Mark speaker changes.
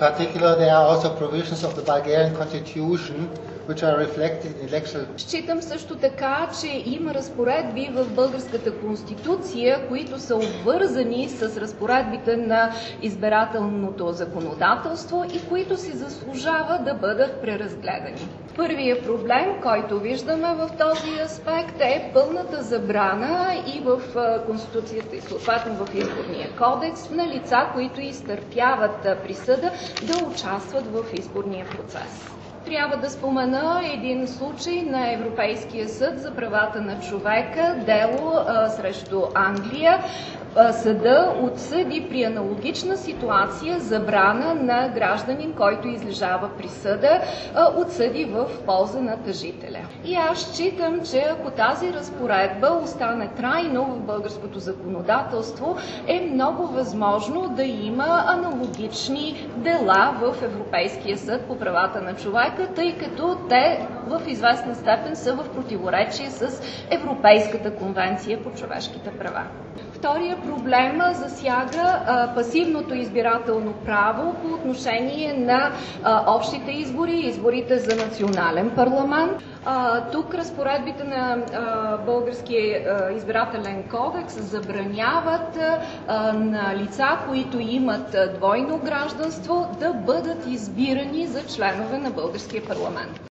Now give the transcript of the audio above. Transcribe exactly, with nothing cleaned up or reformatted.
Speaker 1: particular, there are also provisions of the Bulgarian constitution which are reflected in election.
Speaker 2: Считам също така, че има разпоредби в българската конституция, които са обвързани с разпоредбите на избирателното законодателство и които си заслужава да бъдат преразгледани. Първият проблем, който виждаме в този аспект, е пълната забрана и в Конституцията и съответно в Изборния кодекс на лица, които изтърпяват присъда, да участват в изборния процес. Трябва да спомена един случай на Европейския съд за правата на човека, дело а, срещу Англия. Съда отсъди при аналогична ситуация забрана на гражданин, който излежава присъда, отсъди в полза на тъжителя. И аз считам, че ако тази разпоредба остане трайно в българското законодателство, е много възможно да има аналогични дела в Европейския съд по правата на човека, тъй като те в известна степен са в противоречие с Европейската конвенция по човешките права. Втория проблем засяга а, пасивното избирателно право по отношение на а, общите избори, изборите за национален парламент. А, тук разпоредбите на а, българския а, избирателен кодекс забраняват а, на лица, които имат двойно гражданство, да бъдат избирани за членове на българския парламент.